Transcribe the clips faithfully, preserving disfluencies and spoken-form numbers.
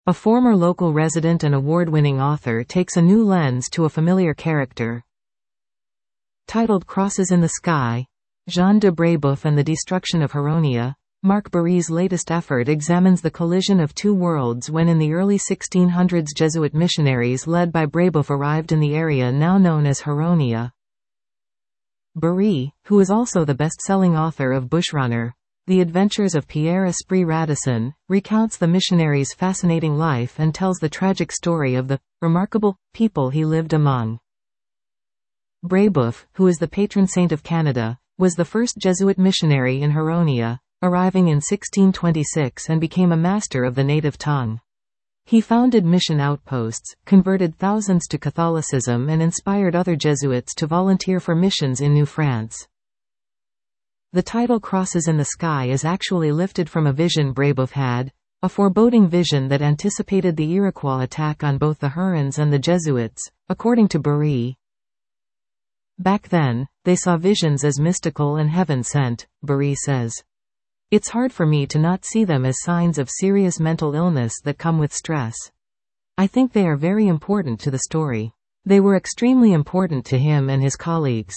A former local resident and award-winning author takes a new lens to a familiar character. Titled Crosses in the Sky, Jean de Brébeuf and the Destruction of Huronia, Marc Barry's latest effort examines the collision of two worlds when in the early sixteen hundreds Jesuit missionaries led by Brébeuf arrived in the area now known as Huronia. Barry, who is also the best-selling author of Bushrunner, The Adventures of Pierre Esprit Radisson, recounts the missionary's fascinating life and tells the tragic story of the remarkable people he lived among. Brébeuf, who is the patron saint of Canada, was the first Jesuit missionary in Huronia, arriving in sixteen twenty-six and became a master of the native tongue. He founded mission outposts, converted thousands to Catholicism and inspired other Jesuits to volunteer for missions in New France. The title Crosses in the Sky is actually lifted from a vision Brébeuf had, a foreboding vision that anticipated the Iroquois attack on both the Hurons and the Jesuits, according to Barry. Back then, they saw visions as mystical and heaven-sent, Barry says. It's hard for me to not see them as signs of serious mental illness that come with stress. I think they are very important to the story. They were extremely important to him and his colleagues.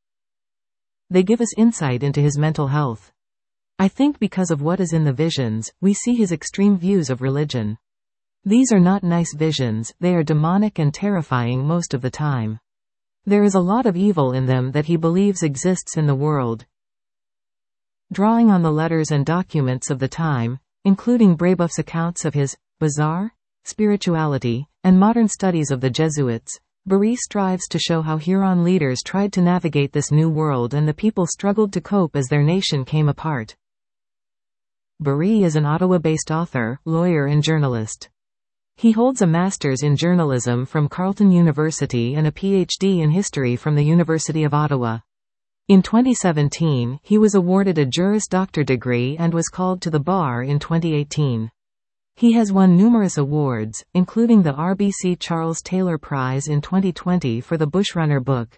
They give us insight into his mental health. I think because of what is in the visions, we see his extreme views of religion. These are not nice visions, they are demonic and terrifying most of the time. There is a lot of evil in them that he believes exists in the world. Drawing on the letters and documents of the time, including Brébeuf's accounts of his bizarre spirituality and modern studies of the Jesuits, Barry strives to show how Huron leaders tried to navigate this new world and the people struggled to cope as their nation came apart. Barry is an Ottawa-based author, lawyer and journalist. He holds a master's in journalism from Carleton University and a P H D in history from the University of Ottawa. In twenty seventeen, he was awarded a Juris Doctor degree and was called to the bar in twenty eighteen. He has won numerous awards, including the R B C Charles Taylor Prize in twenty twenty for the Bushrunner book.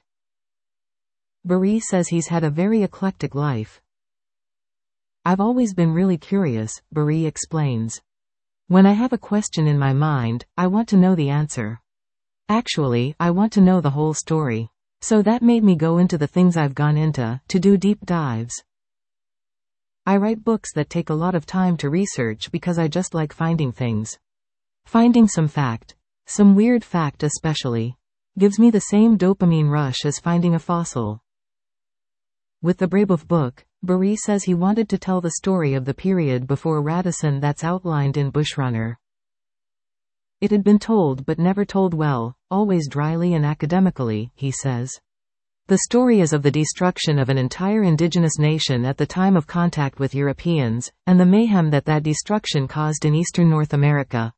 Barry says he's had a very eclectic life. I've always been really curious, Barry explains. When I have a question in my mind, I want to know the answer. Actually, I want to know the whole story. So that made me go into the things I've gone into, to do deep dives. I write books that take a lot of time to research because I just like finding things. Finding some fact, some weird fact especially, gives me the same dopamine rush as finding a fossil. With the Brébeuf book, Barry says he wanted to tell the story of the period before Radisson that's outlined in Bushrunner. It had been told but never told well, always dryly and academically, he says. The story is of the destruction of an entire indigenous nation at the time of contact with Europeans, and the mayhem that that destruction caused in eastern North America.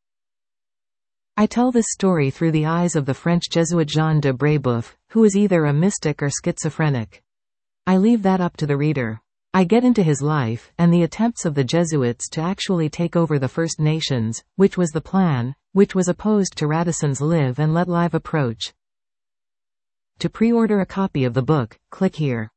I tell this story through the eyes of the French Jesuit Jean de Brébeuf, who is either a mystic or schizophrenic. I leave that up to the reader. I get into his life, and the attempts of the Jesuits to actually take over the First Nations, which was the plan, which was opposed to Radisson's Live and Let Live approach. To pre-order a copy of the book, click here.